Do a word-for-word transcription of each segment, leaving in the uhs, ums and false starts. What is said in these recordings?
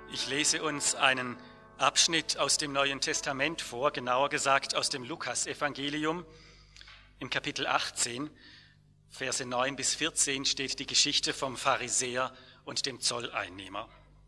Ich lese uns einen Abschnitt aus dem Neuen Testament vor, genauer gesagt aus dem Lukas-Evangelium. Im Kapitel achtzehn, Verse neun bis vierzehn steht die Geschichte vom Pharisäer und dem Zolleinnehmer.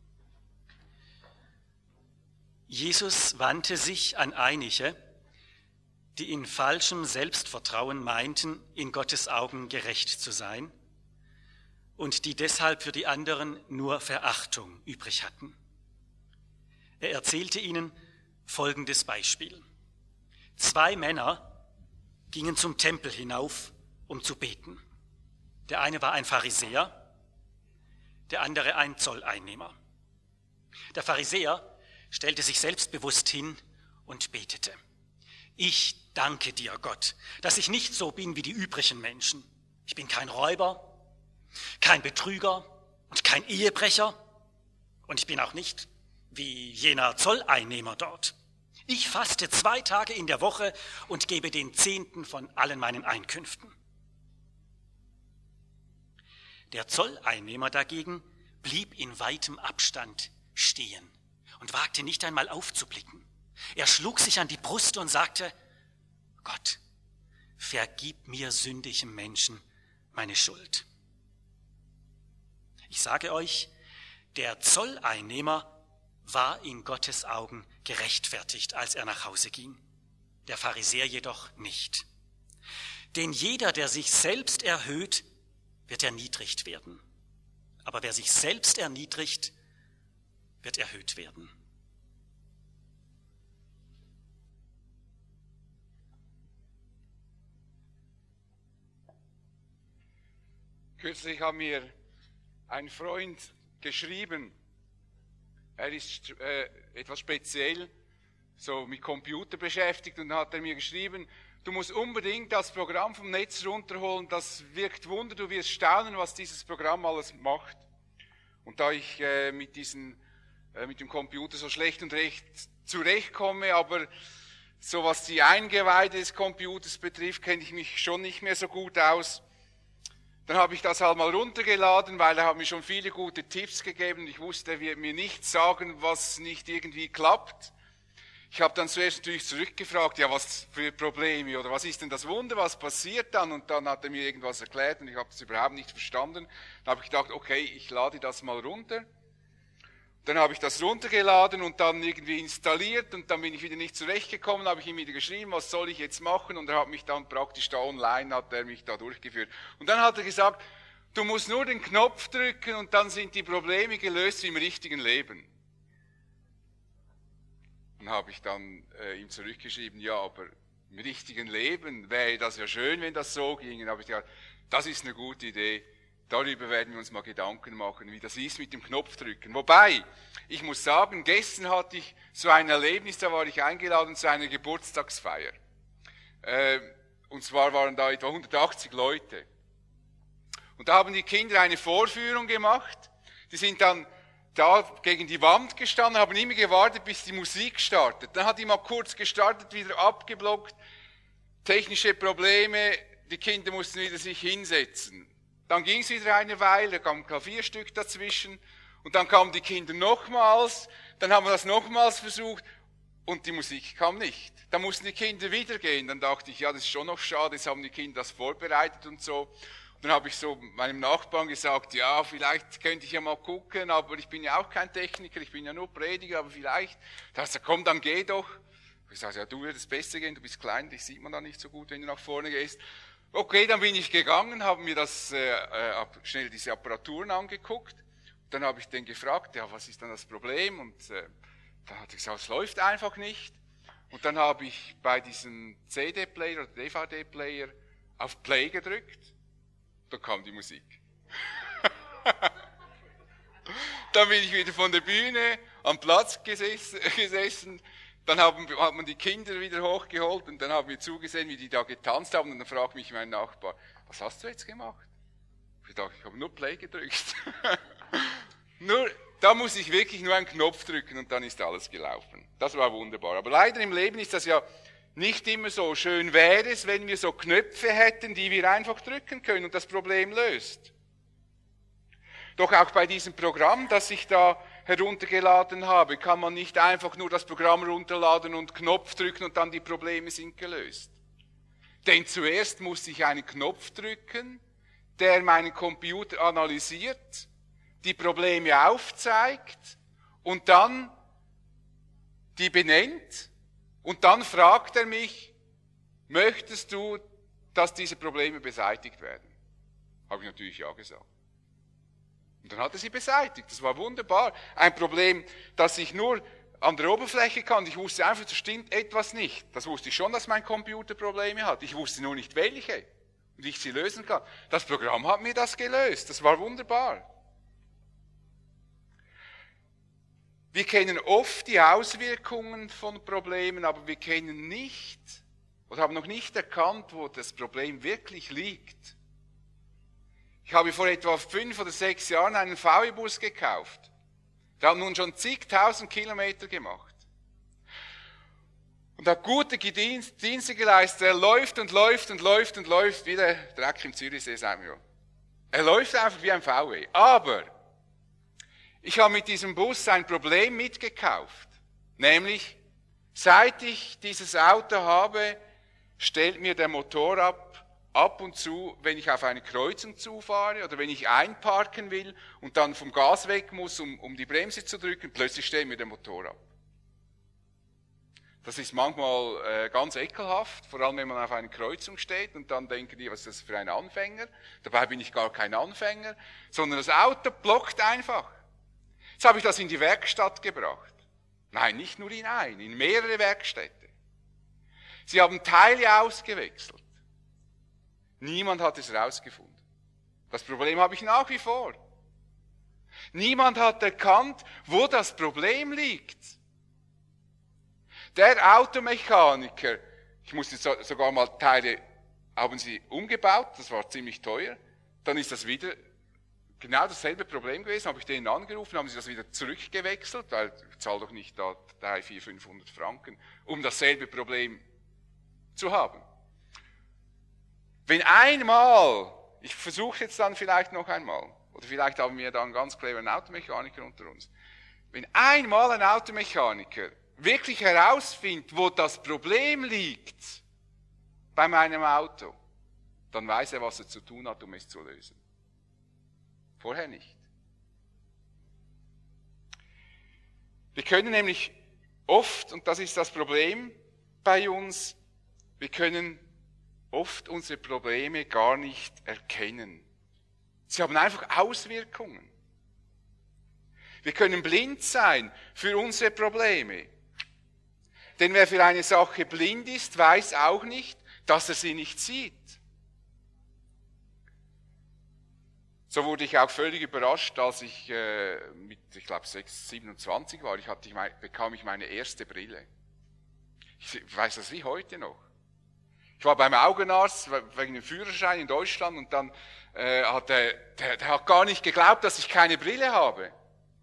Jesus wandte sich an einige, die in falschem Selbstvertrauen meinten, in Gottes Augen gerecht zu sein und die deshalb für die anderen nur Verachtung übrig hatten. Er erzählte ihnen folgendes Beispiel. Zwei Männer gingen zum Tempel hinauf, um zu beten. Der eine war ein Pharisäer, der andere ein Zolleinnehmer. Der Pharisäer stellte sich selbstbewusst hin und betete. Ich danke dir, Gott, dass ich nicht so bin wie die übrigen Menschen. Ich bin kein Räuber, kein Betrüger und kein Ehebrecher und ich bin auch nicht wie jener Zolleinnehmer dort. Ich faste zwei Tage in der Woche und gebe den Zehnten von allen meinen Einkünften. Der Zolleinnehmer dagegen blieb in weitem Abstand stehen und wagte nicht einmal aufzublicken. Er schlug sich an die Brust und sagte, Gott, vergib mir sündigem Menschen meine Schuld. Ich sage euch, der Zolleinnehmer war in Gottes Augen gerechtfertigt, als er nach Hause ging, der Pharisäer jedoch nicht. Denn jeder, der sich selbst erhöht, wird erniedrigt werden. Aber wer sich selbst erniedrigt, wird erhöht werden. Kürzlich hat mir ein Freund geschrieben, er ist äh, etwas speziell so mit Computer beschäftigt und hat er mir geschrieben, du musst unbedingt das Programm vom Netz runterholen, das wirkt Wunder, du wirst staunen, was dieses Programm alles macht. Und da ich äh, mit, diesen, äh, mit dem Computer so schlecht und recht zurechtkomme, aber so was die Eingeweide des Computers betrifft, kenne ich mich schon nicht mehr so gut aus. Dann habe ich das halt mal runtergeladen, weil er hat mir schon viele gute Tipps gegeben. Ich wusste, er wird mir nichts sagen, was nicht irgendwie klappt. Ich habe dann zuerst natürlich zurückgefragt, ja, was für Probleme oder was ist denn das Wunder, was passiert dann? Und dann hat er mir irgendwas erklärt und ich habe das überhaupt nicht verstanden. Dann habe ich gedacht, okay, ich lade das mal runter. Dann habe ich das runtergeladen und dann irgendwie installiert und dann bin ich wieder nicht zurechtgekommen, habe ich ihm wieder geschrieben, was soll ich jetzt machen? Und er hat mich dann praktisch da online, hat er mich da durchgeführt. Und dann hat er gesagt, du musst nur den Knopf drücken und dann sind die Probleme gelöst wie im richtigen Leben. Dann habe ich dann äh, ihm zurückgeschrieben, ja, aber im richtigen Leben wäre das ja schön, wenn das so ging. Dann habe ich gesagt, das ist eine gute Idee. Darüber werden wir uns mal Gedanken machen, wie das ist mit dem Knopfdrücken. Wobei, ich muss sagen, gestern hatte ich so ein Erlebnis, da war ich eingeladen zu einer Geburtstagsfeier. Äh, und zwar waren da etwa hundertachtzig Leute. Und da haben die Kinder eine Vorführung gemacht. Die sind dann da gegen die Wand gestanden, haben immer gewartet, bis die Musik startet. Dann hat die mal kurz gestartet, wieder abgeblockt. Technische Probleme, die Kinder mussten wieder sich hinsetzen. Dann ging es wieder eine Weile, da kamen Klavierstück dazwischen und dann kamen die Kinder nochmals, dann haben wir das nochmals versucht und die Musik kam nicht. Dann mussten die Kinder wieder gehen, dann dachte ich, ja, das ist schon noch schade, jetzt haben die Kinder das vorbereitet und so. Und dann habe ich so meinem Nachbarn gesagt, ja, vielleicht könnte ich ja mal gucken, aber ich bin ja auch kein Techniker, ich bin ja nur Prediger, aber vielleicht. Da hat er gesagt, komm, dann geh doch. Ich sage, ja, du würdest besser gehen, du bist klein, dich sieht man da nicht so gut, wenn du nach vorne gehst. Okay, dann bin ich gegangen, habe mir das äh, äh, schnell diese Apparaturen angeguckt. Dann habe ich den gefragt, ja, was ist dann das Problem? Und äh, dann hat er gesagt, es läuft einfach nicht. Und dann habe ich bei diesem C D-Player oder D V D-Player auf Play gedrückt. Dann kam die Musik. Dann bin ich wieder von der Bühne am Platz gesessen. gesessen. Dann haben, hat man die Kinder wieder hochgeholt und dann haben wir zugesehen, wie die da getanzt haben. Und dann fragt mich mein Nachbar, was hast du jetzt gemacht? Ich dachte, ich habe nur Play gedrückt. nur, da muss ich wirklich nur einen Knopf drücken und dann ist alles gelaufen. Das war wunderbar. Aber leider im Leben ist das ja nicht immer so. Schön wäre es, wenn wir so Knöpfe hätten, die wir einfach drücken können und das Problem löst. Doch auch bei diesem Programm, das ich da heruntergeladen habe, kann man nicht einfach nur das Programm runterladen und Knopf drücken und dann die Probleme sind gelöst. Denn zuerst muss ich einen Knopf drücken, der meinen Computer analysiert, die Probleme aufzeigt und dann die benennt und dann fragt er mich, möchtest du, dass diese Probleme beseitigt werden? Habe ich natürlich ja gesagt. Und dann hat er sie beseitigt. Das war wunderbar. Ein Problem, das ich nur an der Oberfläche kann. Ich wusste einfach, da stimmt etwas nicht. Das wusste ich schon, dass mein Computer Probleme hat. Ich wusste nur nicht welche. Und ich sie lösen kann. Das Programm hat mir das gelöst. Das war wunderbar. Wir kennen oft die Auswirkungen von Problemen, aber wir kennen nicht oder haben noch nicht erkannt, wo das Problem wirklich liegt. Ich habe vor etwa fünf oder sechs Jahren einen V W-Bus gekauft. Der hat nun schon zigtausend Kilometer gemacht. Und hat gute Dienste geleistet. Er läuft und läuft und läuft und läuft, wie der Dreck im Zürichsee, sagen wir. Er läuft einfach wie ein V W. Aber ich habe mit diesem Bus ein Problem mitgekauft. Nämlich, seit ich dieses Auto habe, stellt mir der Motor ab, ab und zu, wenn ich auf eine Kreuzung zufahre oder wenn ich einparken will und dann vom Gas weg muss, um, um die Bremse zu drücken, plötzlich stellt mir der Motor ab. Das ist manchmal äh, ganz ekelhaft, vor allem wenn man auf einer Kreuzung steht und dann denken die, was ist das für ein Anfänger? Dabei bin ich gar kein Anfänger, sondern das Auto blockt einfach. Jetzt habe ich das in die Werkstatt gebracht. Nein, nicht nur in eine, in mehrere Werkstätte. Sie haben Teile ausgewechselt. Niemand hat es herausgefunden. Das Problem habe ich nach wie vor. Niemand hat erkannt, wo das Problem liegt. Der Automechaniker, ich musste sogar mal Teile, haben sie umgebaut, das war ziemlich teuer, dann ist das wieder genau dasselbe Problem gewesen, habe ich denen angerufen, haben sie das wieder zurückgewechselt, weil ich zahle doch nicht da drei, vier, fünfhundert Franken, um dasselbe Problem zu haben. Wenn einmal, ich versuche jetzt dann vielleicht noch einmal, oder vielleicht haben wir da einen ganz cleveren Automechaniker unter uns, wenn einmal ein Automechaniker wirklich herausfindet, wo das Problem liegt bei meinem Auto, dann weiß er, was er zu tun hat, um es zu lösen. Vorher nicht. Wir können nämlich oft, und das ist das Problem bei uns, wir können oft unsere Probleme gar nicht erkennen. Sie haben einfach Auswirkungen. Wir können blind sein für unsere Probleme. Denn wer für eine Sache blind ist, weiß auch nicht, dass er sie nicht sieht. So wurde ich auch völlig überrascht, als ich äh, mit, ich glaube, siebenundzwanzig war, ich hatte, ich mein, bekam ich meine erste Brille. Ich weiß das wie heute noch. Ich war beim Augenarzt wegen dem Führerschein in Deutschland und dann äh, hat der, der, der hat gar nicht geglaubt, dass ich keine Brille habe.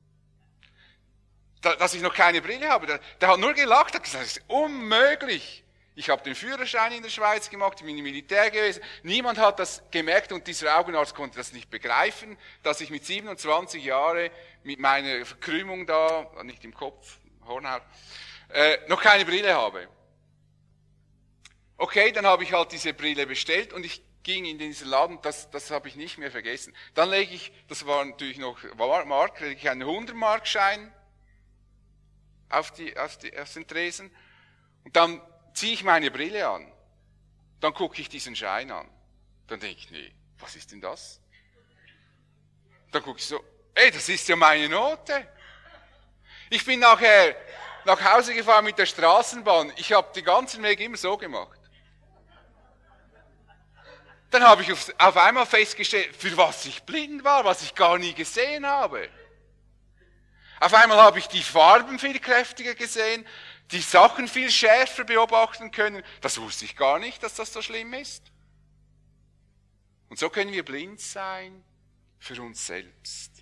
Da, dass ich noch keine Brille habe. Der, der hat nur gelacht, hat gesagt, das ist unmöglich. Ich habe den Führerschein in der Schweiz gemacht, ich bin im Militär gewesen. Niemand hat das gemerkt und dieser Augenarzt konnte das nicht begreifen, dass ich mit siebenundzwanzig Jahren mit meiner Verkrümmung da, nicht im Kopf, Hornhaut, äh, noch keine Brille habe. Okay, dann habe ich halt diese Brille bestellt und ich ging in diesen Laden, das, das habe ich nicht mehr vergessen. Dann lege ich, das war natürlich noch Mark, lege ich einen hundert-Mark-Schein auf, die, auf, die, auf den Tresen und dann ziehe ich meine Brille an. Dann gucke ich diesen Schein an. Dann denke ich, nee, was ist denn das? Dann gucke ich so, ey, das ist ja meine Note. Ich bin nachher nach Hause gefahren mit der Straßenbahn. Ich habe den ganzen Weg immer so gemacht. Dann habe ich auf, auf einmal festgestellt, für was ich blind war, was ich gar nie gesehen habe. Auf einmal habe ich die Farben viel kräftiger gesehen, die Sachen viel schärfer beobachten können. Das wusste ich gar nicht, dass das so schlimm ist. Und so können wir blind sein für uns selbst.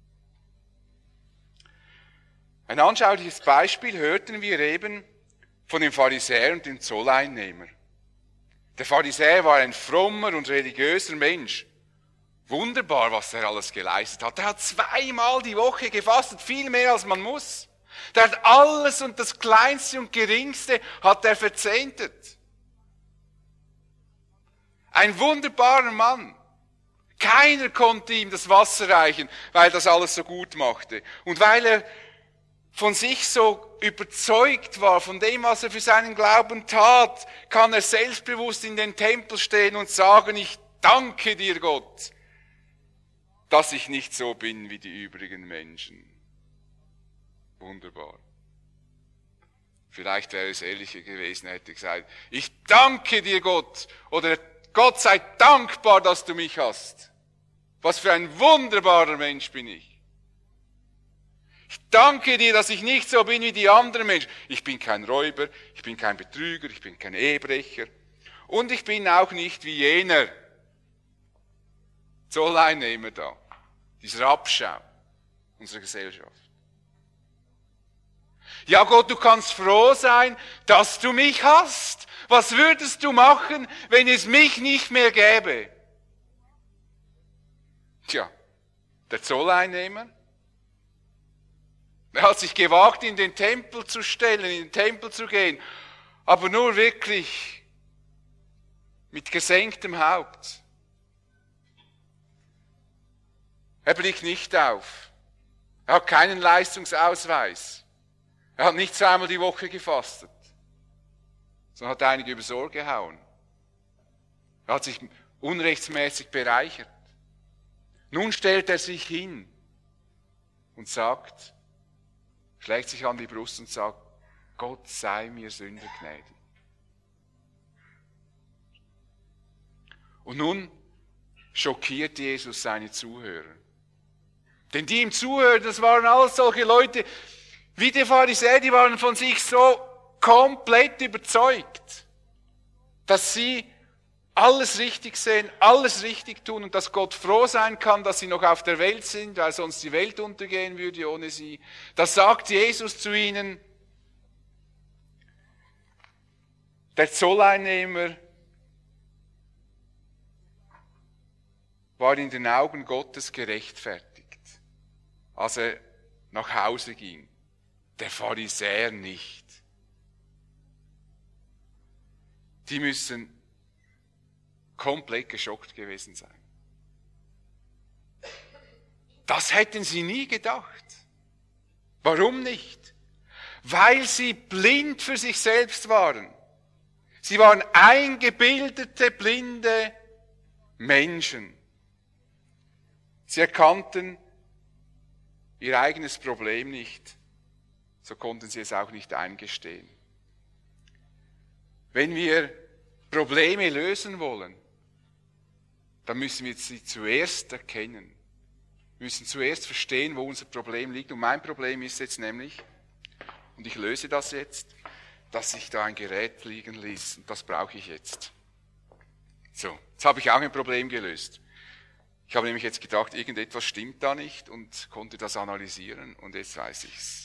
Ein anschauliches Beispiel hörten wir eben von dem Pharisäer und dem Zolleinnehmer. Der Pharisäer war ein frommer und religiöser Mensch. Wunderbar, was er alles geleistet hat. Er hat zweimal die Woche gefastet, viel mehr als man muss. Der hat alles und das Kleinste und Geringste hat er verzehntet. Ein wunderbarer Mann. Keiner konnte ihm das Wasser reichen, weil das alles so gut machte. Und weil er von sich so überzeugt war, von dem, was er für seinen Glauben tat, kann er selbstbewusst in den Tempel stehen und sagen, ich danke dir, Gott, dass ich nicht so bin wie die übrigen Menschen. Wunderbar. Vielleicht wäre es ehrlicher gewesen, hätte gesagt, ich danke dir, Gott, oder Gott sei dankbar, dass du mich hast. Was für ein wunderbarer Mensch bin ich. Ich danke dir, dass ich nicht so bin wie die anderen Menschen. Ich bin kein Räuber, ich bin kein Betrüger, ich bin kein Ehebrecher. Und ich bin auch nicht wie jener Zolleinnehmer da. Dieser Abschau unserer Gesellschaft. Ja Gott, du kannst froh sein, dass du mich hast. Was würdest du machen, wenn es mich nicht mehr gäbe? Tja, der Zolleinnehmer, er hat sich gewagt, in den Tempel zu stellen, in den Tempel zu gehen, aber nur wirklich mit gesenktem Haupt. Er blickt nicht auf. Er hat keinen Leistungsausweis. Er hat nicht zweimal die Woche gefastet, sondern hat einige übers Ohr gehauen. Er hat sich unrechtsmäßig bereichert. Nun stellt er sich hin und sagt, schlägt sich an die Brust und sagt, Gott sei mir Sünder gnädig. Und nun schockiert Jesus seine Zuhörer. Denn die ihm zuhören, das waren alles solche Leute, wie die Pharisäer, die waren von sich so komplett überzeugt, dass sie alles richtig sehen, alles richtig tun und dass Gott froh sein kann, dass sie noch auf der Welt sind, weil sonst die Welt untergehen würde ohne sie. Das sagt Jesus zu ihnen. Der Zolleinnehmer war in den Augen Gottes gerechtfertigt, als er nach Hause ging. Der Pharisäer nicht. Die müssen komplett geschockt gewesen sein. Das hätten sie nie gedacht. Warum nicht? Weil sie blind für sich selbst waren. Sie waren eingebildete, blinde Menschen. Sie erkannten ihr eigenes Problem nicht. So konnten sie es auch nicht eingestehen. Wenn wir Probleme lösen wollen, dann müssen wir sie zuerst erkennen. Wir müssen zuerst verstehen, wo unser Problem liegt. Und mein Problem ist jetzt nämlich, und ich löse das jetzt, dass sich da ein Gerät liegen ließ. Und das brauche ich jetzt. So, jetzt habe ich auch ein Problem gelöst. Ich habe nämlich jetzt gedacht, irgendetwas stimmt da nicht und konnte das analysieren. Und jetzt weiß ich's.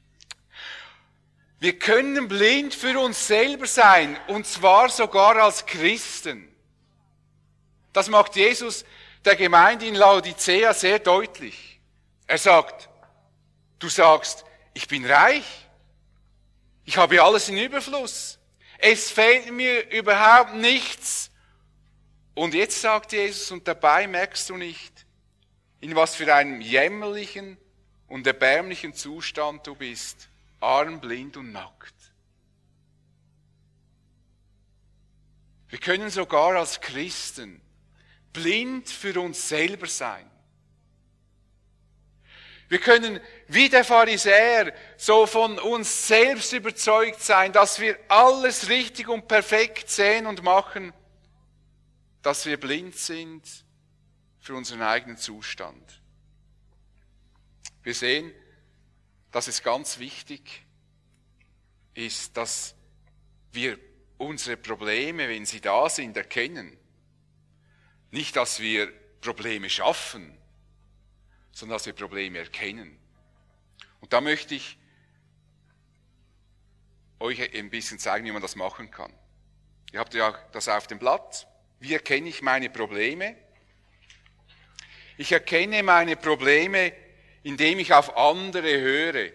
Wir können blind für uns selber sein, und zwar sogar als Christen. Das macht Jesus der Gemeinde in Laodicea sehr deutlich. Er sagt, du sagst, ich bin reich, ich habe alles in Überfluss, es fehlt mir überhaupt nichts. Und jetzt sagt Jesus, und dabei merkst du nicht, in was für einem jämmerlichen und erbärmlichen Zustand du bist. Arm, blind und nackt. Wir können sogar als Christen blind für uns selber sein. Wir können wie der Pharisäer so von uns selbst überzeugt sein, dass wir alles richtig und perfekt sehen und machen, dass wir blind sind für unseren eigenen Zustand. Wir sehen, dass es ganz wichtig ist, dass wir unsere Probleme, wenn sie da sind, erkennen. Nicht, dass wir Probleme schaffen, sondern dass wir Probleme erkennen. Und da möchte ich euch ein bisschen zeigen, wie man das machen kann. Ihr habt ja das auf dem Blatt. Wie erkenne ich meine Probleme? Ich erkenne meine Probleme, indem ich auf andere höre.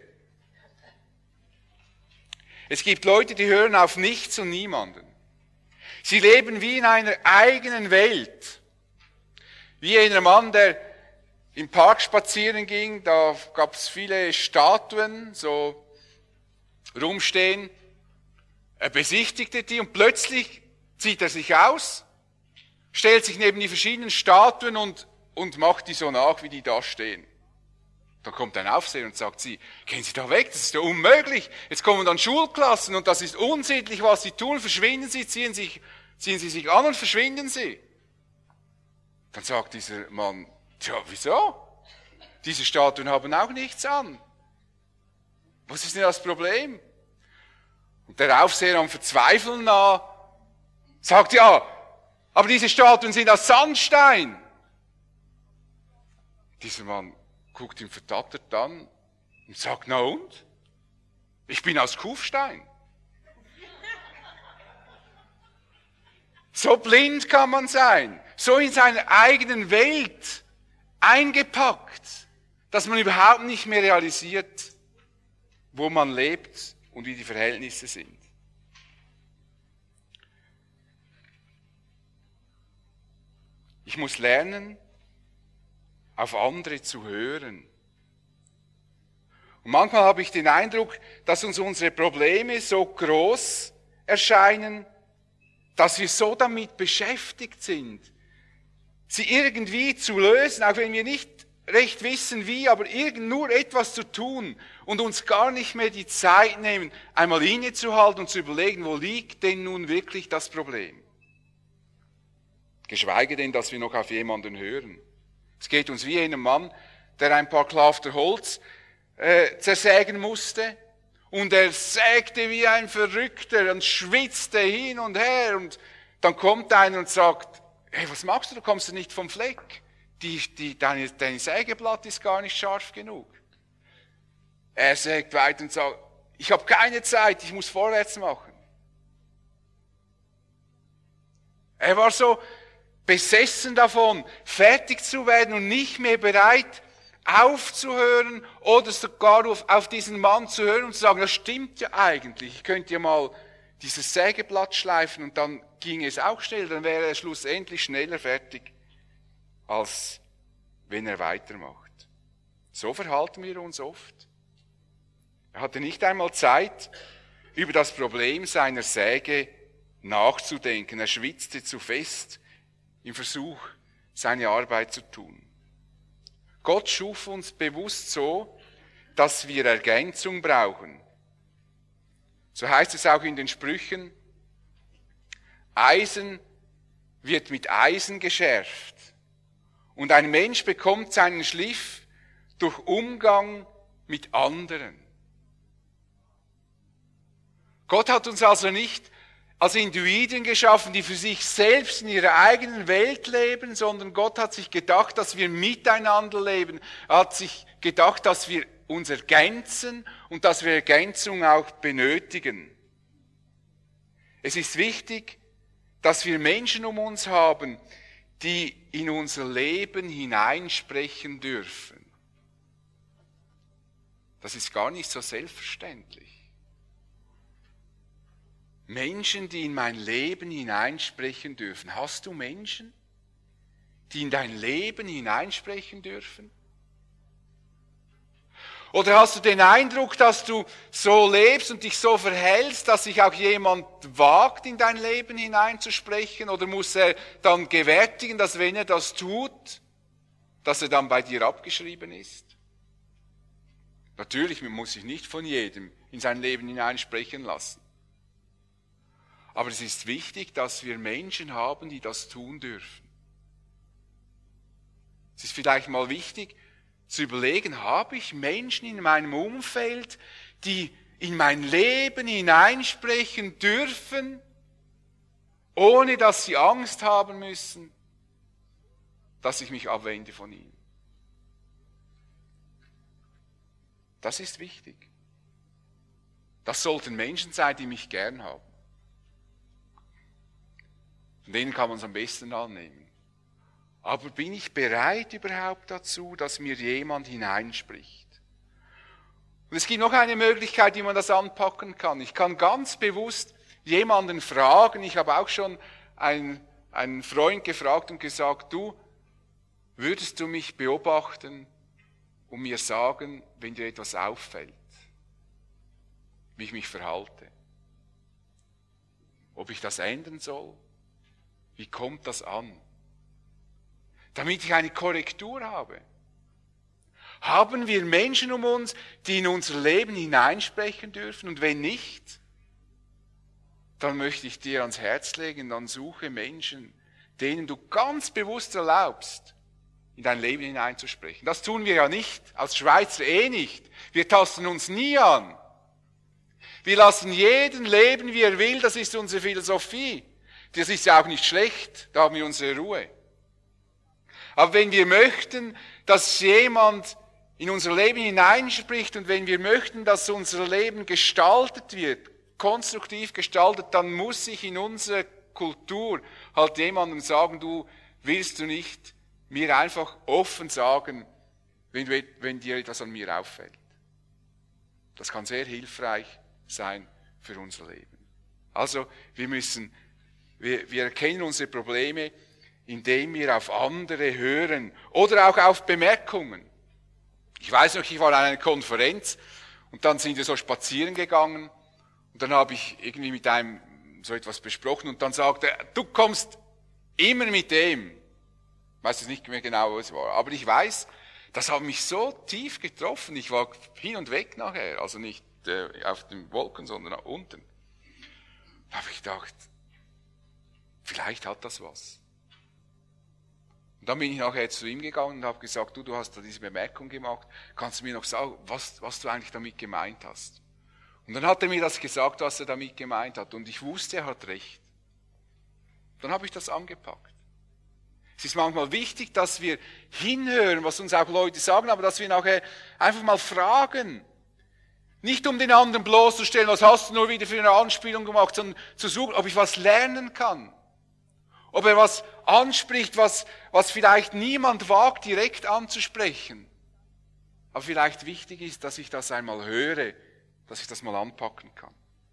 Es gibt Leute, die hören auf nichts und niemanden. Sie leben wie in einer eigenen Welt. Wie jener Mann, der im Park spazieren ging, da gab es viele Statuen, so rumstehen. Er besichtigte die und plötzlich zieht er sich aus, stellt sich neben die verschiedenen Statuen und, und macht die so nach, wie die da stehen. Dann kommt ein Aufseher und sagt, Sie, gehen Sie da weg, das ist ja unmöglich. Jetzt kommen dann Schulklassen und das ist unsittlich, was Sie tun. Verschwinden Sie, ziehen, sich, ziehen Sie sich an und verschwinden Sie. Dann sagt dieser Mann, tja, wieso? Diese Statuen haben auch nichts an. Was ist denn das Problem? Und der Aufseher am Verzweifeln nah sagt, ja, aber diese Statuen sind aus Sandstein. Dieser Mann guckt ihn verdattert an und sagt, na und? Ich bin aus Kufstein. So blind kann man sein, so in seiner eigenen Welt eingepackt, dass man überhaupt nicht mehr realisiert, wo man lebt und wie die Verhältnisse sind. Ich muss lernen, auf andere zu hören. Und manchmal habe ich den Eindruck, dass uns unsere Probleme so groß erscheinen, dass wir so damit beschäftigt sind, sie irgendwie zu lösen, auch wenn wir nicht recht wissen wie, aber irgend nur etwas zu tun und uns gar nicht mehr die Zeit nehmen, einmal innezuhalten und zu überlegen, wo liegt denn nun wirklich das Problem? Geschweige denn, dass wir noch auf jemanden hören. Es geht uns wie einem Mann, der ein paar Klafter Holz äh, zersägen musste und er sägte wie ein Verrückter und schwitzte hin und her und dann kommt einer und sagt, hey, was machst du, du kommst nicht vom Fleck, die, die, dein, dein Sägeblatt ist gar nicht scharf genug. Er sägt weiter und sagt, ich habe keine Zeit, ich muss vorwärts machen. Er war so besessen davon, fertig zu werden und nicht mehr bereit, aufzuhören oder sogar auf, auf diesen Mann zu hören und zu sagen, das stimmt ja eigentlich, ich könnte ja mal dieses Sägeblatt schleifen und dann ging es auch schnell, dann wäre er schlussendlich schneller fertig, als wenn er weitermacht. So verhalten wir uns oft. Er hatte nicht einmal Zeit, über das Problem seiner Säge nachzudenken. Er schwitzte zu fest im Versuch, seine Arbeit zu tun. Gott schuf uns bewusst so, dass wir Ergänzung brauchen. So heißt es auch in den Sprüchen, Eisen wird mit Eisen geschärft und ein Mensch bekommt seinen Schliff durch Umgang mit anderen. Gott hat uns also nicht als Individuen geschaffen, die für sich selbst in ihrer eigenen Welt leben, sondern Gott hat sich gedacht, dass wir miteinander leben. Er hat sich gedacht, dass wir uns ergänzen und dass wir Ergänzung auch benötigen. Es ist wichtig, dass wir Menschen um uns haben, die in unser Leben hineinsprechen dürfen. Das ist gar nicht so selbstverständlich. Menschen, die in mein Leben hineinsprechen dürfen. Hast du Menschen, die in dein Leben hineinsprechen dürfen? Oder hast du den Eindruck, dass du so lebst und dich so verhältst, dass sich auch jemand wagt, in dein Leben hineinzusprechen? Oder muss er dann gewärtigen, dass wenn er das tut, dass er dann bei dir abgeschrieben ist? Natürlich, man muss sich nicht von jedem in sein Leben hineinsprechen lassen. Aber es ist wichtig, dass wir Menschen haben, die das tun dürfen. Es ist vielleicht mal wichtig zu überlegen, habe ich Menschen in meinem Umfeld, die in mein Leben hineinsprechen dürfen, ohne dass sie Angst haben müssen, dass ich mich abwende von ihnen. Das ist wichtig. Das sollten Menschen sein, die mich gern haben. Von denen kann man es am besten annehmen. Aber bin ich bereit überhaupt dazu, dass mir jemand hineinspricht? Und es gibt noch eine Möglichkeit, wie man das anpacken kann. Ich kann ganz bewusst jemanden fragen. Ich habe auch schon einen, einen Freund gefragt und gesagt, du, würdest du mich beobachten und mir sagen, wenn dir etwas auffällt, wie ich mich verhalte? Ob ich das ändern soll? Wie kommt das an? Damit ich eine Korrektur habe. Haben wir Menschen um uns, die in unser Leben hineinsprechen dürfen? Und wenn nicht, dann möchte ich dir ans Herz legen, dann suche Menschen, denen du ganz bewusst erlaubst, in dein Leben hineinzusprechen. Das tun wir ja nicht, als Schweizer eh nicht. Wir tasten uns nie an. Wir lassen jeden leben, wie er will, das ist unsere Philosophie. Das ist ja auch nicht schlecht, da haben wir unsere Ruhe. Aber wenn wir möchten, dass jemand in unser Leben hineinspricht und wenn wir möchten, dass unser Leben gestaltet wird, konstruktiv gestaltet, dann muss sich in unserer Kultur halt jemandem sagen, du willst du nicht mir einfach offen sagen, wenn, du, wenn dir etwas an mir auffällt. Das kann sehr hilfreich sein für unser Leben. Also wir müssen, wir, wir erkennen unsere Probleme, indem wir auf andere hören oder auch auf Bemerkungen. Ich weiß noch, ich war an einer Konferenz und dann sind wir so spazieren gegangen und dann habe ich irgendwie mit einem so etwas besprochen und dann sagte er, du kommst immer mit dem. Ich weiß jetzt nicht mehr genau, was es war, aber ich weiß, das hat mich so tief getroffen. Ich war hin und weg nachher, also nicht äh, auf den Wolken, sondern unten. Da habe ich gedacht, vielleicht hat das was. Und dann bin ich nachher zu ihm gegangen und habe gesagt, du, du hast da diese Bemerkung gemacht, kannst du mir noch sagen, was, was du eigentlich damit gemeint hast? Und dann hat er mir das gesagt, was er damit gemeint hat. Und ich wusste, er hat recht. Dann habe ich das angepackt. Es ist manchmal wichtig, dass wir hinhören, was uns auch Leute sagen, aber dass wir nachher einfach mal fragen. Nicht um den anderen bloßzustellen, was hast du nur wieder für eine Anspielung gemacht, sondern zu suchen, ob ich was lernen kann. Ob er was anspricht, was, was vielleicht niemand wagt, direkt anzusprechen. Aber vielleicht wichtig ist, dass ich das einmal höre, dass ich das mal anpacken kann.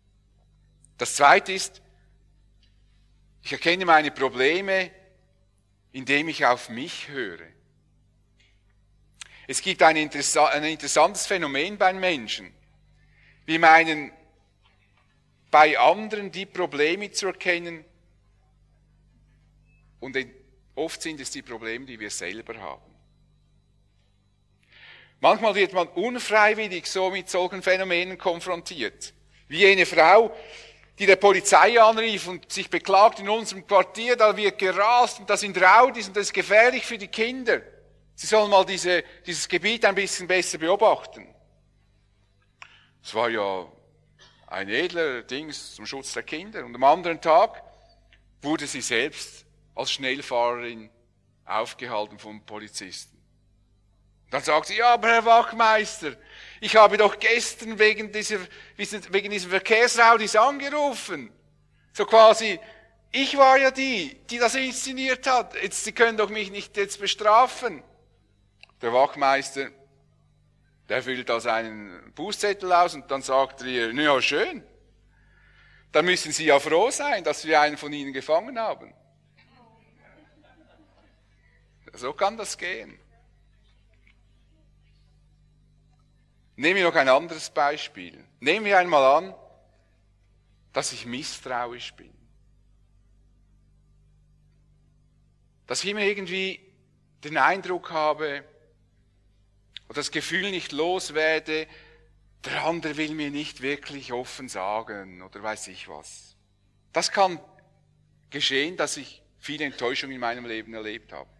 Das Zweite ist, ich erkenne meine Probleme, indem ich auf mich höre. Es gibt ein, interessa- ein interessantes Phänomen beim Menschen. Wir meinen, bei anderen die Probleme zu erkennen, und oft sind es die Probleme, die wir selber haben. Manchmal wird man unfreiwillig so mit solchen Phänomenen konfrontiert. Wie jene Frau, die der Polizei anrief und sich beklagt, in unserem Quartier, da wird gerast und da sind Rowdies und das ist gefährlich für die Kinder. Sie sollen mal diese, dieses Gebiet ein bisschen besser beobachten. Es war ja ein edler Dings zum Schutz der Kinder. Und am anderen Tag wurde sie selbst als Schnellfahrerin aufgehalten vom Polizisten. Dann sagt sie, ja, aber Herr Wachmeister, ich habe doch gestern wegen dieser, wegen diesem Verkehrsraudis angerufen. So quasi, ich war ja die, die das inszeniert hat. Jetzt, Sie können doch mich nicht jetzt bestrafen. Der Wachmeister, der füllt da seinen Bußzettel aus und dann sagt er ihr, na ja, schön. Dann müssen Sie ja froh sein, dass wir einen von Ihnen gefangen haben. So kann das gehen. Nehmen wir noch ein anderes Beispiel. Nehmen wir einmal an, dass ich misstrauisch bin. Dass ich immer irgendwie den Eindruck habe oder das Gefühl nicht loswerde, der andere will mir nicht wirklich offen sagen oder weiß ich was. Das kann geschehen, dass ich viele Enttäuschungen in meinem Leben erlebt habe.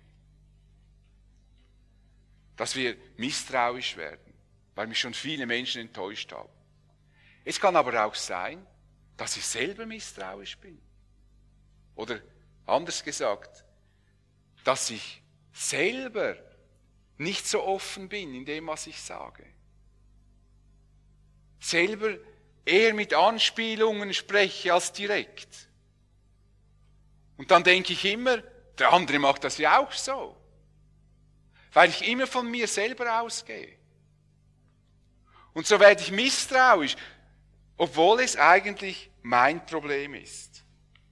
Dass wir misstrauisch werden, weil mich schon viele Menschen enttäuscht haben. Es kann aber auch sein, dass ich selber misstrauisch bin. Oder anders gesagt, dass ich selber nicht so offen bin in dem, was ich sage. Selber eher mit Anspielungen spreche als direkt. Und dann denke ich immer, der andere macht das ja auch so. Weil ich immer von mir selber ausgehe. Und so werde ich misstrauisch, obwohl es eigentlich mein Problem ist.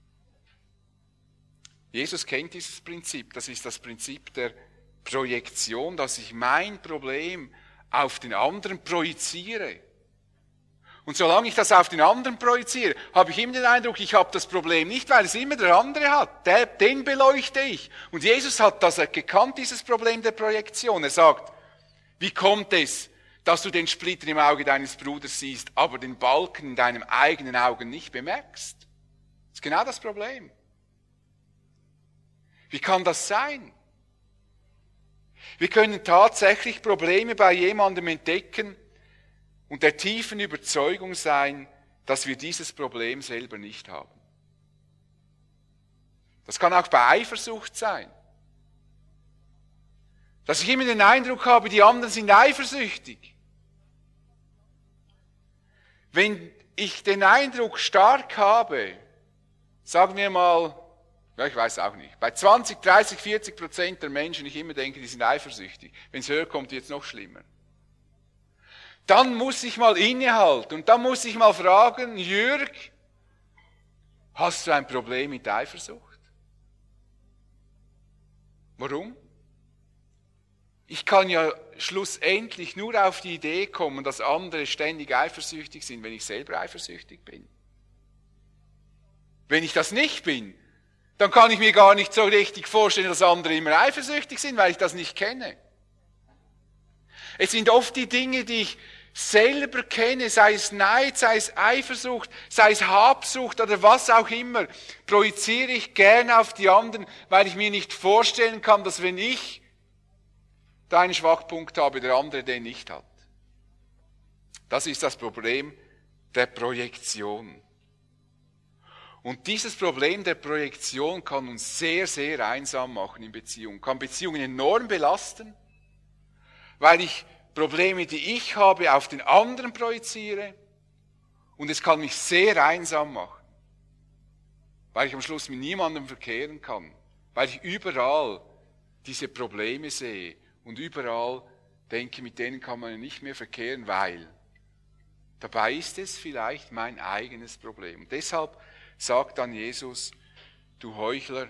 Jesus kennt dieses Prinzip. Das ist das Prinzip der Projektion, dass ich mein Problem auf den anderen projiziere. Und solange ich das auf den anderen projiziere, habe ich immer den Eindruck, ich habe das Problem nicht, weil es immer der andere hat. Der, den beleuchte ich. Und Jesus hat das gekannt, dieses Problem der Projektion. Er sagt, wie kommt es, dass du den Splitter im Auge deines Bruders siehst, aber den Balken in deinem eigenen Auge nicht bemerkst? Das ist genau das Problem. Wie kann das sein? Wir können tatsächlich Probleme bei jemandem entdecken und der tiefen Überzeugung sein, dass wir dieses Problem selber nicht haben. Das kann auch bei Eifersucht sein. Dass ich immer den Eindruck habe, die anderen sind eifersüchtig. Wenn ich den Eindruck stark habe, sagen wir mal, ja, ich weiß auch nicht, bei zwanzig, dreißig, vierzig Prozent der Menschen, ich immer denke, die sind eifersüchtig. Wenn es höher kommt, wird es noch schlimmer. Dann muss ich mal innehalten und dann muss ich mal fragen, Jürg, hast du ein Problem mit Eifersucht? Warum? Ich kann ja schlussendlich nur auf die Idee kommen, dass andere ständig eifersüchtig sind, wenn ich selber eifersüchtig bin. Wenn ich das nicht bin, dann kann ich mir gar nicht so richtig vorstellen, dass andere immer eifersüchtig sind, weil ich das nicht kenne. Es sind oft die Dinge, die ich selber kenne, sei es Neid, sei es Eifersucht, sei es Habsucht oder was auch immer, projiziere ich gerne auf die anderen, weil ich mir nicht vorstellen kann, dass wenn ich da einen Schwachpunkt habe, der andere den nicht hat. Das ist das Problem der Projektion. Und dieses Problem der Projektion kann uns sehr, sehr einsam machen in Beziehungen, kann Beziehungen enorm belasten, weil ich Probleme, die ich habe, auf den anderen projiziere und es kann mich sehr einsam machen, weil ich am Schluss mit niemandem verkehren kann, weil ich überall diese Probleme sehe und überall denke, mit denen kann man nicht mehr verkehren, weil dabei ist es vielleicht mein eigenes Problem. Und deshalb sagt dann Jesus, du Heuchler,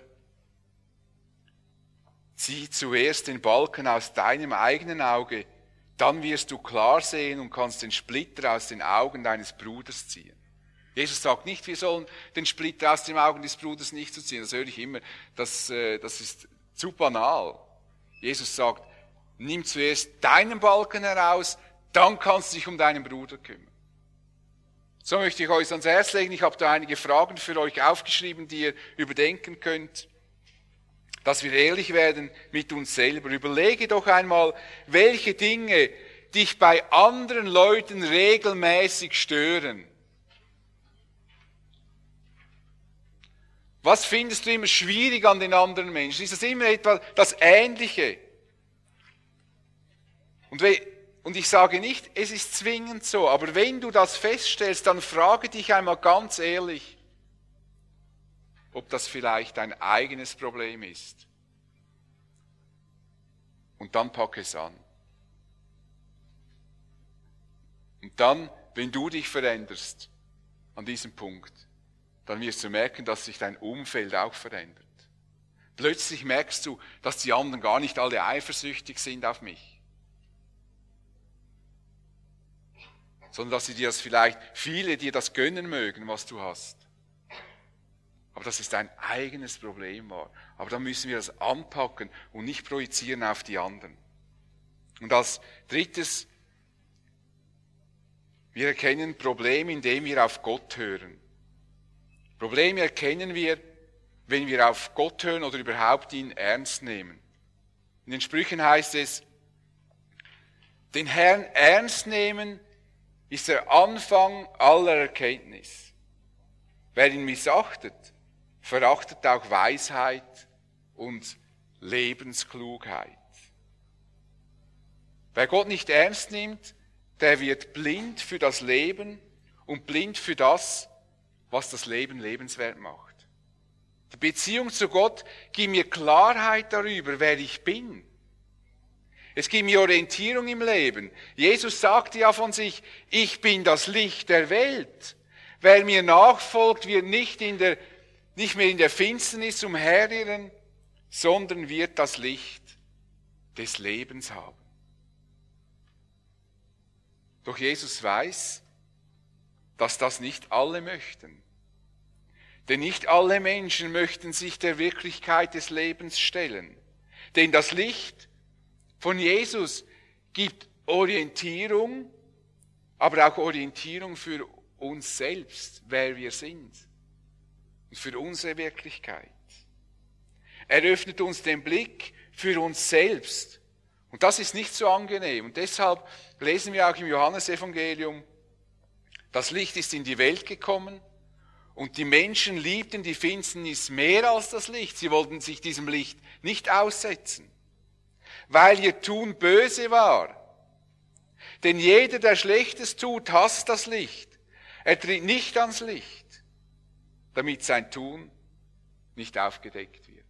zieh zuerst den Balken aus deinem eigenen Auge, dann wirst du klar sehen und kannst den Splitter aus den Augen deines Bruders ziehen. Jesus sagt nicht, wir sollen den Splitter aus den Augen des Bruders nicht zu ziehen. Das höre ich immer, das, das ist zu banal. Jesus sagt, nimm zuerst deinen Balken heraus, dann kannst du dich um deinen Bruder kümmern. So möchte ich euch ans Herz legen. Ich habe da einige Fragen für euch aufgeschrieben, die ihr überdenken könnt. Dass wir ehrlich werden mit uns selber. Überlege doch einmal, welche Dinge dich bei anderen Leuten regelmäßig stören. Was findest du immer schwierig an den anderen Menschen? Ist das immer etwa das Ähnliche? Und wenn Und ich sage nicht, es ist zwingend so, aber wenn du das feststellst, dann frage dich einmal ganz ehrlich, ob das vielleicht dein eigenes Problem ist. Und dann pack es an. Und dann, wenn du dich veränderst an diesem Punkt, dann wirst du merken, dass sich dein Umfeld auch verändert. Plötzlich merkst du, dass die anderen gar nicht alle eifersüchtig sind auf mich. Sondern dass sie dir das vielleicht, viele dir das gönnen mögen, was du hast. Aber dass es dein eigenes Problem war. Aber dann müssen wir das anpacken und nicht projizieren auf die anderen. Und als drittes, wir erkennen Probleme, indem wir auf Gott hören. Probleme erkennen wir, wenn wir auf Gott hören oder überhaupt ihn ernst nehmen. In den Sprüchen heißt es, den Herrn ernst nehmen ist der Anfang aller Erkenntnis. Wer ihn missachtet, verachtet auch Weisheit und Lebensklugheit. Wer Gott nicht ernst nimmt, der wird blind für das Leben und blind für das, was das Leben lebenswert macht. Die Beziehung zu Gott gibt mir Klarheit darüber, wer ich bin. Es gibt mir Orientierung im Leben. Jesus sagte ja von sich, ich bin das Licht der Welt. Wer mir nachfolgt, wird nicht, in der, nicht mehr in der Finsternis umherirren, sondern wird das Licht des Lebens haben. Doch Jesus weiß, dass das nicht alle möchten. Denn nicht alle Menschen möchten sich der Wirklichkeit des Lebens stellen. Denn das Licht von Jesus gibt Orientierung, aber auch Orientierung für uns selbst, wer wir sind und für unsere Wirklichkeit. Er öffnet uns den Blick für uns selbst und das ist nicht so angenehm. Und deshalb lesen wir auch im Johannesevangelium, das Licht ist in die Welt gekommen und die Menschen liebten die Finsternis mehr als das Licht. Sie wollten sich diesem Licht nicht aussetzen, weil ihr Tun böse war. Denn jeder, der Schlechtes tut, hasst das Licht. Er tritt nicht ans Licht, damit sein Tun nicht aufgedeckt wird.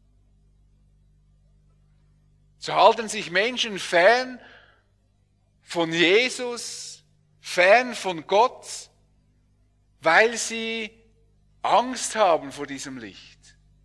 So halten sich Menschen fern von Jesus, fern von Gott, weil sie Angst haben vor diesem Licht.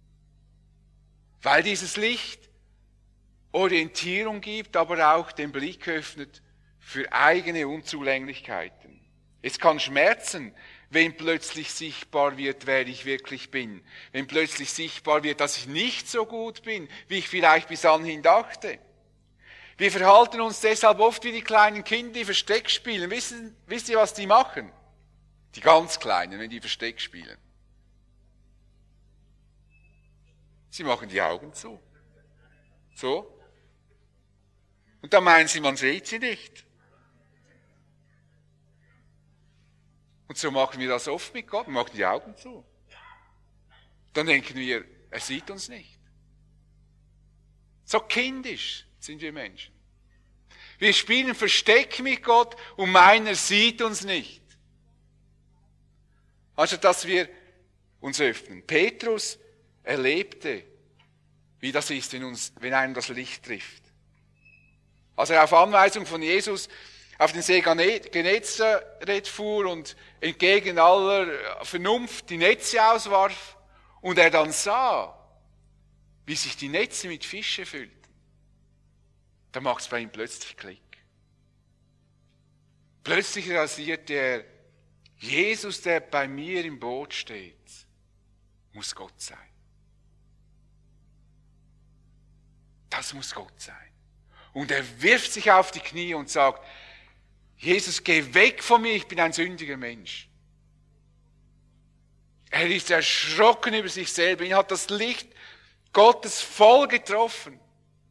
Weil dieses Licht Orientierung gibt, aber auch den Blick öffnet für eigene Unzulänglichkeiten. Es kann schmerzen, wenn plötzlich sichtbar wird, wer ich wirklich bin. Wenn plötzlich sichtbar wird, dass ich nicht so gut bin, wie ich vielleicht bis anhin dachte. Wir verhalten uns deshalb oft wie die kleinen Kinder, die Versteck spielen. Wissen, wisst ihr, was die machen? Die ganz Kleinen, wenn die Versteck spielen. Sie machen die Augen zu. So. Und dann meinen sie, man sieht sie nicht. Und so machen wir das oft mit Gott. Wir machen die Augen zu. Dann denken wir, er sieht uns nicht. So kindisch sind wir Menschen. Wir spielen Versteck mit Gott und meinen, er sieht uns nicht. Anstatt dass wir uns öffnen. Petrus erlebte, wie das ist, wenn, uns, wenn einem das Licht trifft. Als er auf Anweisung von Jesus auf den See Genezareth fuhr und entgegen aller Vernunft die Netze auswarf und er dann sah, wie sich die Netze mit Fische füllten, da macht es bei ihm plötzlich Klick. Plötzlich realisiert er, Jesus, der bei mir im Boot steht, muss Gott sein. Das muss Gott sein. Und er wirft sich auf die Knie und sagt, Jesus, geh weg von mir, ich bin ein sündiger Mensch. Er ist erschrocken über sich selber, ihn hat das Licht Gottes voll getroffen.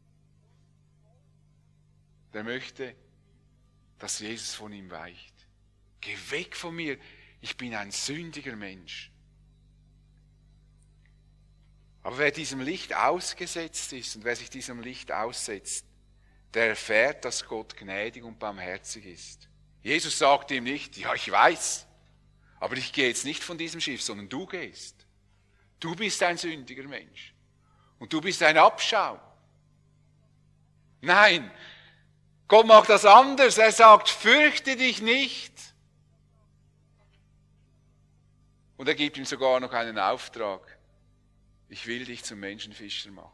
Er möchte, dass Jesus von ihm weicht. Geh weg von mir, ich bin ein sündiger Mensch. Aber wer diesem Licht ausgesetzt ist und wer sich diesem Licht aussetzt, der erfährt, dass Gott gnädig und barmherzig ist. Jesus sagt ihm nicht, ja, ich weiß, aber ich gehe jetzt nicht von diesem Schiff, sondern du gehst. Du bist ein sündiger Mensch. Und du bist ein Abschaum. Nein, Gott macht das anders. Er sagt, fürchte dich nicht. Und er gibt ihm sogar noch einen Auftrag. Ich will dich zum Menschenfischer machen.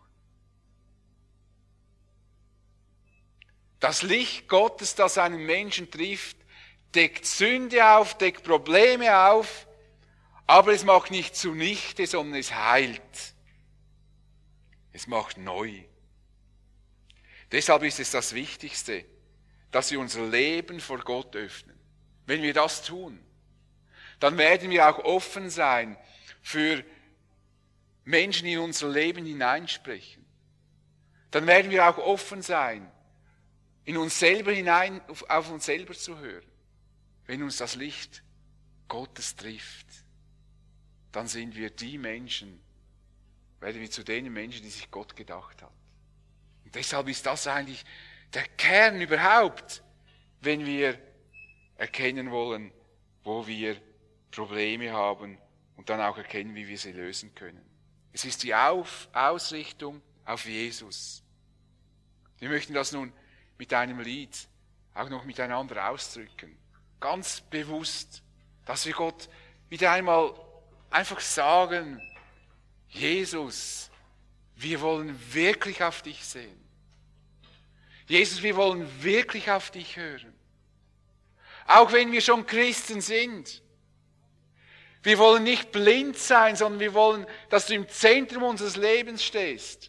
Das Licht Gottes, das einen Menschen trifft, deckt Sünde auf, deckt Probleme auf, aber es macht nicht zunichte, sondern es heilt. Es macht neu. Deshalb ist es das Wichtigste, dass wir unser Leben vor Gott öffnen. Wenn wir das tun, dann werden wir auch offen sein für Menschen, die in unser Leben hineinsprechen. Dann werden wir auch offen sein, in uns selber hinein, auf, auf uns selber zu hören. Wenn uns das Licht Gottes trifft, dann sind wir die Menschen, werden wir zu den Menschen, die sich Gott gedacht hat. Und deshalb ist das eigentlich der Kern überhaupt, wenn wir erkennen wollen, wo wir Probleme haben und dann auch erkennen, wie wir sie lösen können. Es ist die Auf- Ausrichtung auf Jesus. Wir möchten das nun mit einem Lied auch noch miteinander ausdrücken. Ganz bewusst, dass wir Gott wieder einmal einfach sagen, Jesus, wir wollen wirklich auf dich sehen. Jesus, wir wollen wirklich auf dich hören. Auch wenn wir schon Christen sind. Wir wollen nicht blind sein, sondern wir wollen, dass du im Zentrum unseres Lebens stehst.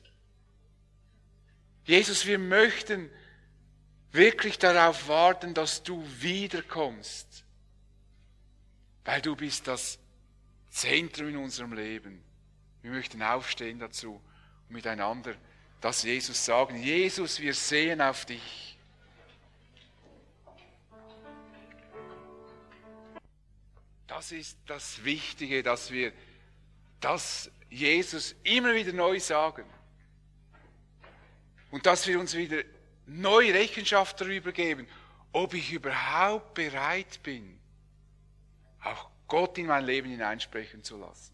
Jesus, wir möchten wirklich darauf warten, dass du wiederkommst. Weil du bist das Zentrum in unserem Leben. Wir möchten aufstehen dazu und miteinander das Jesus sagen. Jesus, wir sehen auf dich. Das ist das Wichtige, dass wir das Jesus immer wieder neu sagen. Und dass wir uns wieder neu Rechenschaft darüber geben, ob ich überhaupt bereit bin, auch Gott in mein Leben hineinsprechen zu lassen.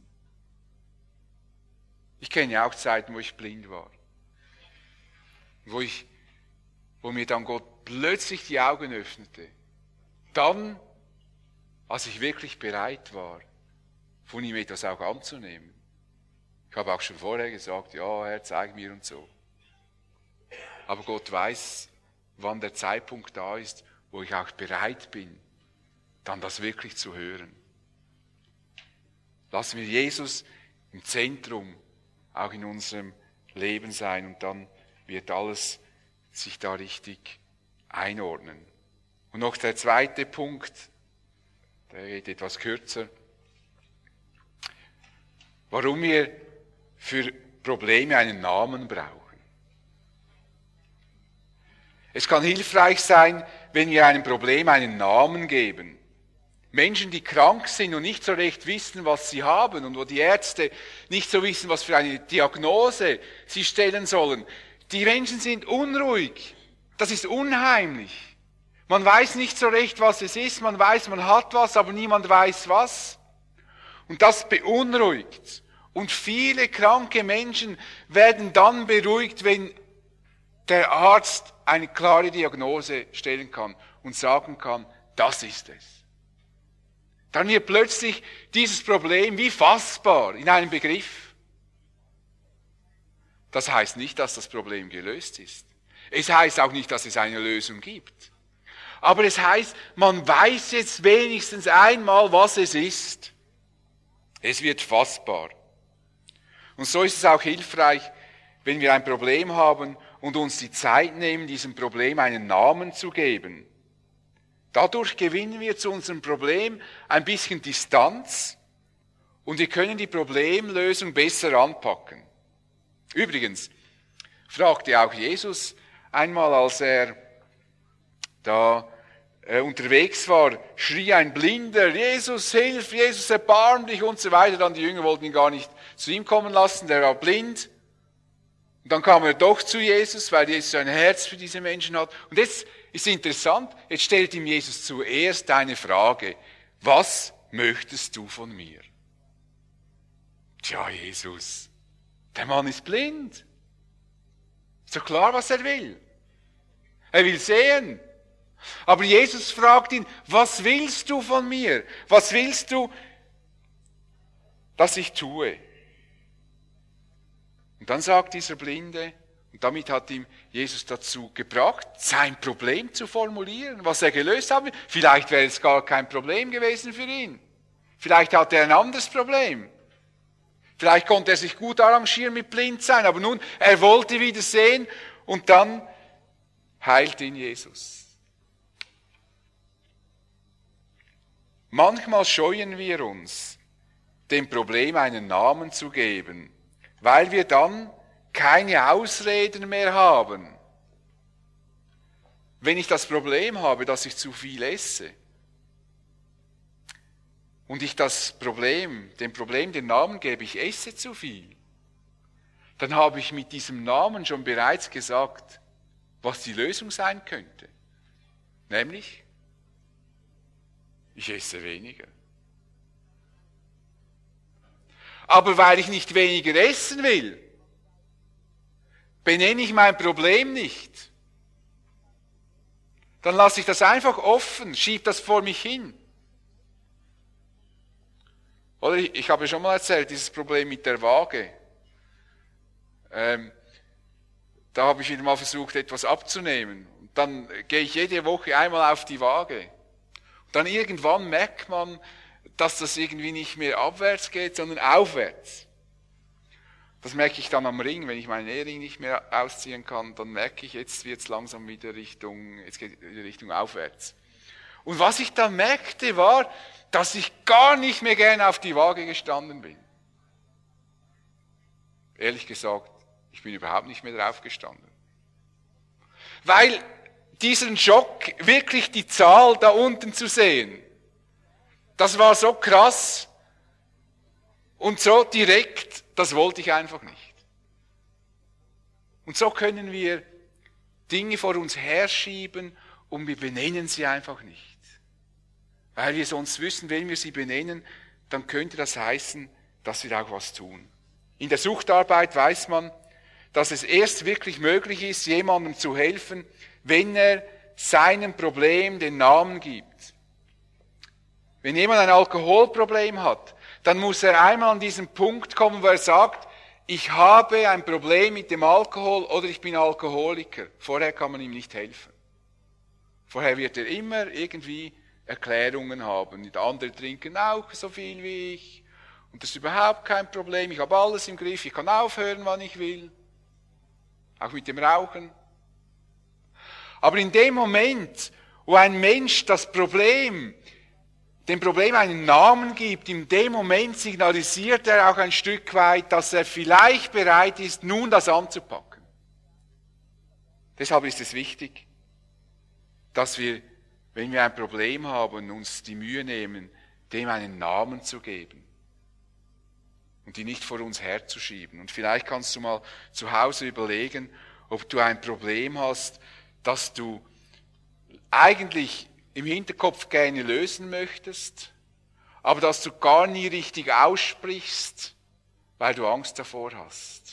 Ich kenne ja auch Zeiten, wo ich blind war. Wo, ich, wo mir dann Gott plötzlich die Augen öffnete. Dann, als ich wirklich bereit war, von ihm etwas auch anzunehmen. Ich habe auch schon vorher gesagt, ja, Herr, zeig mir und so. Aber Gott weiß, wann der Zeitpunkt da ist, wo ich auch bereit bin, dann das wirklich zu hören. Lassen wir Jesus im Zentrum auch in unserem Leben sein und dann wird alles sich da richtig einordnen. Und noch der zweite Punkt, der geht etwas kürzer. Warum wir für Probleme einen Namen brauchen. Es kann hilfreich sein, wenn wir einem Problem einen Namen geben. Menschen, die krank sind und nicht so recht wissen, was sie haben und wo die Ärzte nicht so wissen, was für eine Diagnose sie stellen sollen. Die Menschen sind unruhig. Das ist unheimlich. Man weiß nicht so recht, was es ist. Man weiß, man hat was, aber niemand weiß was. Und das beunruhigt. Und viele kranke Menschen werden dann beruhigt, wenn der Arzt eine klare Diagnose stellen kann und sagen kann, das ist es. Dann wird plötzlich dieses Problem wie fassbar in einem Begriff. Das heißt nicht, dass das Problem gelöst ist. Es heißt auch nicht, dass es eine Lösung gibt. Aber es heißt, man weiß jetzt wenigstens einmal, was es ist. Es wird fassbar. Und so ist es auch hilfreich, wenn wir ein Problem haben und uns die Zeit nehmen, diesem Problem einen Namen zu geben. Dadurch gewinnen wir zu unserem Problem ein bisschen Distanz und wir können die Problemlösung besser anpacken. Übrigens fragte auch Jesus einmal, als er da äh, unterwegs war, schrie ein Blinder, Jesus, hilf, Jesus, erbarm dich und so weiter. Dann die Jünger wollten ihn gar nicht zu ihm kommen lassen, der war blind. Und dann kam er doch zu Jesus, weil Jesus ein Herz für diese Menschen hat. Und jetzt ist interessant, jetzt stellt ihm Jesus zuerst eine Frage. Was möchtest du von mir? Tja, Jesus, der Mann ist blind. Ist doch klar, was er will. Er will sehen. Aber Jesus fragt ihn, was willst du von mir? Was willst du, dass ich tue? Und dann sagt dieser Blinde, und damit hat ihm Jesus dazu gebracht, sein Problem zu formulieren, was er gelöst haben will. Vielleicht wäre es gar kein Problem gewesen für ihn. Vielleicht hatte er ein anderes Problem. Vielleicht konnte er sich gut arrangieren mit Blindsein, aber nun, er wollte wieder sehen und dann heilt ihn Jesus. Manchmal scheuen wir uns, dem Problem einen Namen zu geben, weil wir dann keine Ausreden mehr haben. Wenn ich das Problem habe, dass ich zu viel esse und ich das Problem, dem Problem den Namen gebe, ich esse zu viel, dann habe ich mit diesem Namen schon bereits gesagt, was die Lösung sein könnte. Nämlich, ich esse weniger. Aber weil ich nicht weniger essen will, benenne ich mein Problem nicht. Dann lasse ich das einfach offen, schiebe das vor mich hin. Oder ich, ich habe schon mal erzählt, dieses Problem mit der Waage. Ähm, da habe ich wieder mal versucht, etwas abzunehmen. Und dann gehe ich jede Woche einmal auf die Waage. Und dann irgendwann merkt man, dass das irgendwie nicht mehr abwärts geht, sondern aufwärts. Das merke ich dann am Ring, wenn ich meinen Ehering nicht mehr ausziehen kann, dann merke ich, jetzt wird es langsam wieder Richtung, jetzt geht wieder Richtung aufwärts. Und was ich dann merkte, war, dass ich gar nicht mehr gerne auf die Waage gestanden bin. Ehrlich gesagt, ich bin überhaupt nicht mehr drauf gestanden. Weil diesen Schock, wirklich die Zahl da unten zu sehen, das war so krass und so direkt, das wollte ich einfach nicht. Und so können wir Dinge vor uns herschieben und wir benennen sie einfach nicht. Weil wir sonst wissen, wenn wir sie benennen, dann könnte das heißen, dass wir auch was tun. In der Suchtarbeit weiß man, dass es erst wirklich möglich ist, jemandem zu helfen, wenn er seinem Problem den Namen gibt. Wenn jemand ein Alkoholproblem hat, dann muss er einmal an diesen Punkt kommen, wo er sagt, ich habe ein Problem mit dem Alkohol oder ich bin Alkoholiker. Vorher kann man ihm nicht helfen. Vorher wird er immer irgendwie Erklärungen haben. Die anderen trinken auch so viel wie ich und das ist überhaupt kein Problem. Ich habe alles im Griff, ich kann aufhören, wann ich will. Auch mit dem Rauchen. Aber in dem Moment, wo ein Mensch das Problem, dem Problem einen Namen gibt, in dem Moment signalisiert er auch ein Stück weit, dass er vielleicht bereit ist, nun das anzupacken. Deshalb ist es wichtig, dass wir, wenn wir ein Problem haben, uns die Mühe nehmen, dem einen Namen zu geben und die nicht vor uns herzuschieben. Und vielleicht kannst du mal zu Hause überlegen, ob du ein Problem hast, das du eigentlich im Hinterkopf gerne lösen möchtest, aber dass du gar nie richtig aussprichst, weil du Angst davor hast.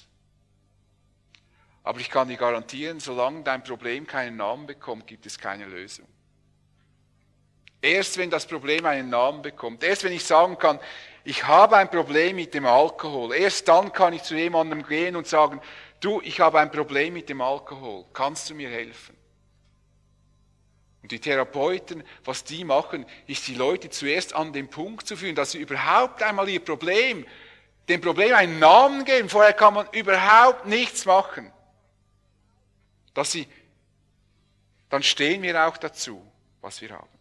Aber ich kann dir garantieren, solange dein Problem keinen Namen bekommt, gibt es keine Lösung. Erst wenn das Problem einen Namen bekommt, erst wenn ich sagen kann, ich habe ein Problem mit dem Alkohol, erst dann kann ich zu jemandem gehen und sagen, du, ich habe ein Problem mit dem Alkohol, kannst du mir helfen? Und die Therapeuten, was die machen, ist die Leute zuerst an den Punkt zu führen, dass sie überhaupt einmal ihr Problem, dem Problem einen Namen geben. Vorher kann man überhaupt nichts machen. Dass sie, dann stehen wir auch dazu, was wir haben.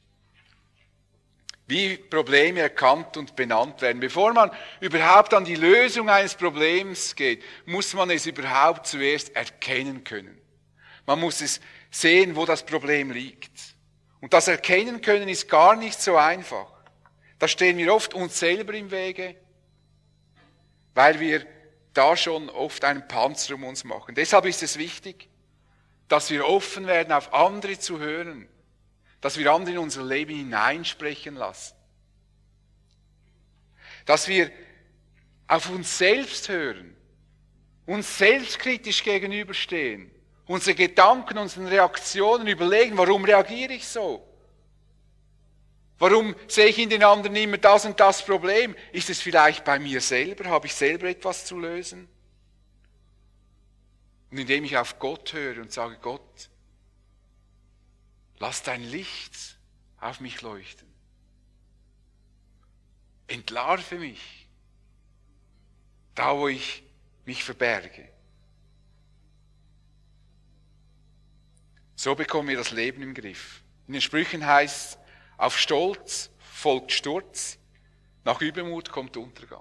Wie Probleme erkannt und benannt werden. Bevor man überhaupt an die Lösung eines Problems geht, muss man es überhaupt zuerst erkennen können. Man muss es sehen, wo das Problem liegt. Und das Erkennen können ist gar nicht so einfach. Da stehen wir oft uns selber im Wege, weil wir da schon oft einen Panzer um uns machen. Deshalb ist es wichtig, dass wir offen werden, auf andere zu hören, dass wir andere in unser Leben hineinsprechen lassen. Dass wir auf uns selbst hören, uns selbstkritisch gegenüberstehen, unsere Gedanken, unsere Reaktionen überlegen, warum reagiere ich so? Warum sehe ich in den anderen immer das und das Problem? Ist es vielleicht bei mir selber? Habe ich selber etwas zu lösen? Und indem ich auf Gott höre und sage, Gott, lass dein Licht auf mich leuchten. Entlarve mich, da wo ich mich verberge. So bekommen wir das Leben im Griff. In den Sprüchen heißt es, auf Stolz folgt Sturz, nach Übermut kommt Untergang.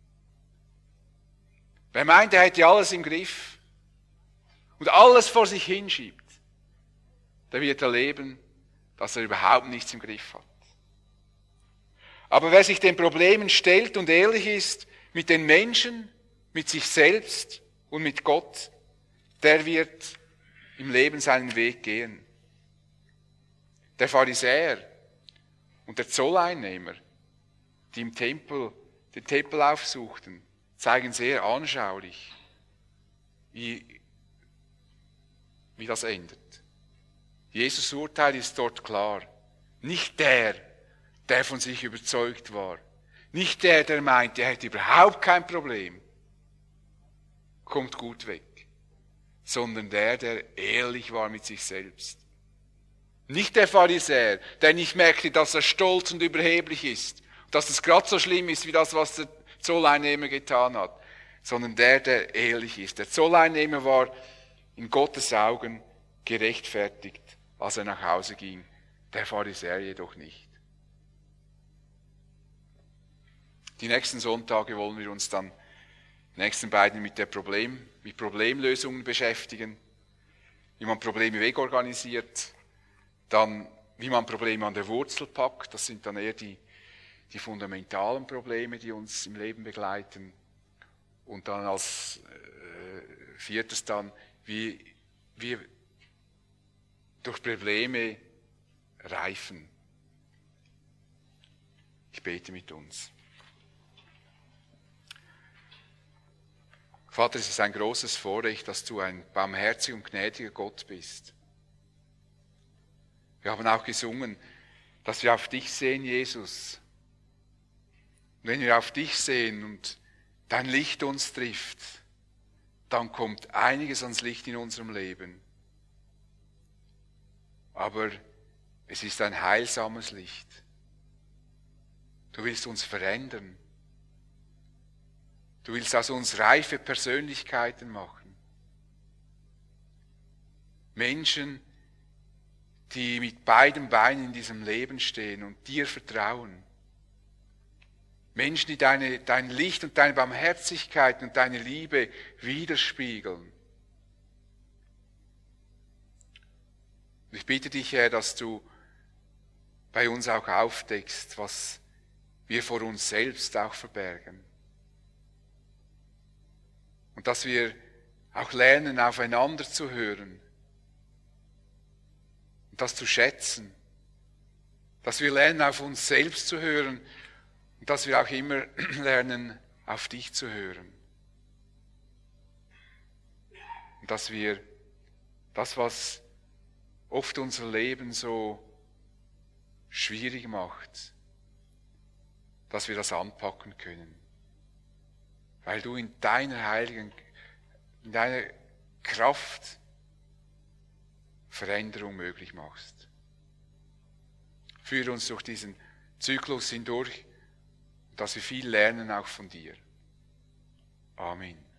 Wer meint, er hätte alles im Griff und alles vor sich hinschiebt, der wird erleben, dass er überhaupt nichts im Griff hat. Aber wer sich den Problemen stellt und ehrlich ist mit den Menschen, mit sich selbst und mit Gott, der wird im Leben seinen Weg gehen. Der Pharisäer und der Zolleinnehmer, die im Tempel den Tempel aufsuchten, zeigen sehr anschaulich, wie, wie das endet. Jesus' Urteil ist dort klar. Nicht der, der von sich überzeugt war. Nicht der, der meint, er hätte überhaupt kein Problem. Kommt gut weg. Sondern der, der ehrlich war mit sich selbst. Nicht der Pharisäer, der nicht merkte, dass er stolz und überheblich ist. Dass es gerade so schlimm ist, wie das, was der Zolleinnehmer getan hat. Sondern der, der ehrlich ist. Der Zolleinnehmer war in Gottes Augen gerechtfertigt, als er nach Hause ging. Der Pharisäer jedoch nicht. Die nächsten Sonntage wollen wir uns dann, die nächsten beiden, mit, der Problem, mit Problemlösungen beschäftigen. Wie man Probleme wegorganisiert. Dann, wie man Probleme an der Wurzel packt. Das sind dann eher die, die fundamentalen Probleme, die uns im Leben begleiten. Und dann als äh, viertes dann, wie wir durch Probleme reifen. Ich bete mit uns. Vater, es ist ein großes Vorrecht, dass du ein barmherziger und gnädiger Gott bist. Wir haben auch gesungen, dass wir auf dich sehen, Jesus. Und wenn wir auf dich sehen und dein Licht uns trifft, dann kommt einiges ans Licht in unserem Leben. Aber es ist ein heilsames Licht. Du willst uns verändern. Du willst aus uns reife Persönlichkeiten machen. Menschen, die mit beiden Beinen in diesem Leben stehen und dir vertrauen. Menschen, die deine, dein Licht und deine Barmherzigkeit und deine Liebe widerspiegeln. Und ich bitte dich, Herr, dass du bei uns auch aufdeckst, was wir vor uns selbst auch verbergen. Und dass wir auch lernen, aufeinander zu hören. Und das zu schätzen. Dass wir lernen, auf uns selbst zu hören. Und dass wir auch immer lernen, auf dich zu hören. Und dass wir das, was oft unser Leben so schwierig macht, dass wir das anpacken können. Weil du in deiner heiligen, in deiner Kraft Veränderung möglich machst. Führe uns durch diesen Zyklus hindurch, dass wir viel lernen auch von dir. Amen.